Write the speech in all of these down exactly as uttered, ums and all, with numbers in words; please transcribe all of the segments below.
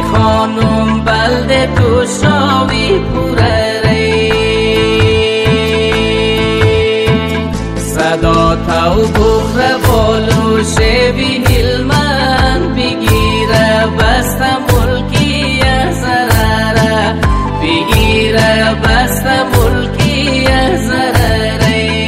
خانم بلده تو شاوی پوره صدا تو بخره بالو شوی هلمن بگیره بست ملکی زراره بگیره بست ملکی زراره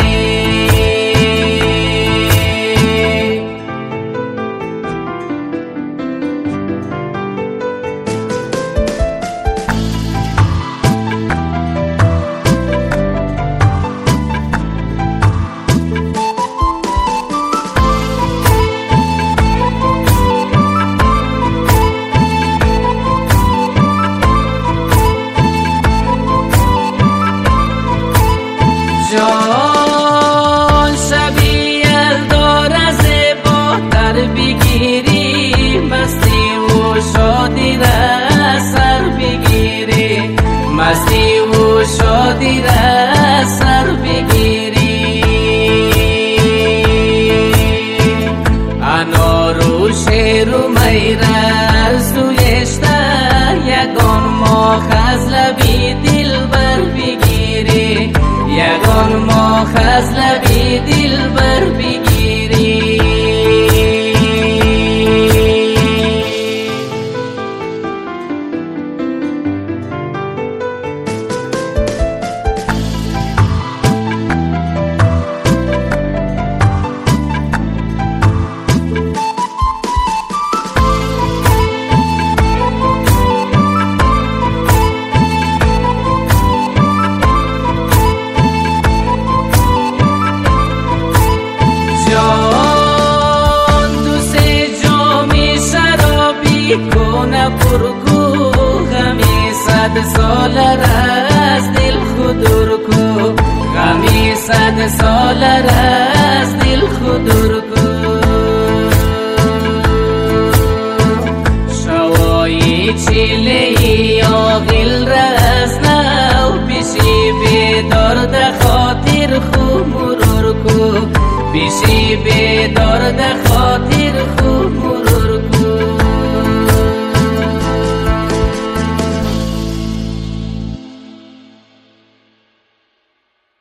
جان شبیه داره زیباتر بگیری مستی و شادی را سر بگیری مستی و شادی را سر بگیری انار و شیر و میره سویشته یگان ماخ از لبی دل بر بگیری یگان ماخ از لبی دل بر بگیری کنه پرگو غمی صد سال از دل خودر کو غمی صد سال از دل خودر کو شوایی چیلی آغیل رز نو پیشی بیدار ده خاطر خو مرور کو پیشی بیدار ده خاطر خو